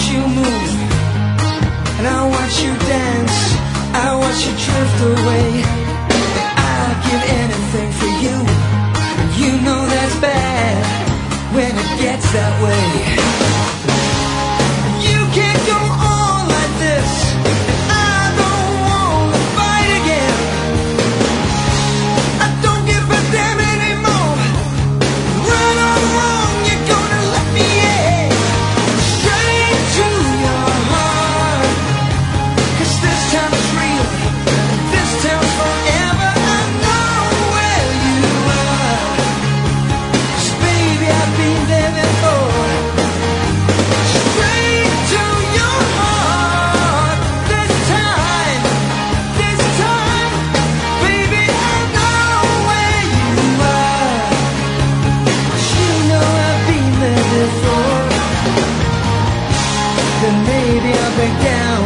you move, and I watch you dance, I watch you drift away. I'll give anything for you. You know that's bad when it gets that way. You can't go on like this. I don't want to fight again. I don't give a damn anymore. Right or wrong, you're gonna let me in. Straight to your heart. 'Cause this time it's real. This time's forever. I know where you are. 'Cause baby, I've been there before. Straight to your heart. This time, baby, I know where you are. 'Cause you know I've been there before. Then maybe I'll break down.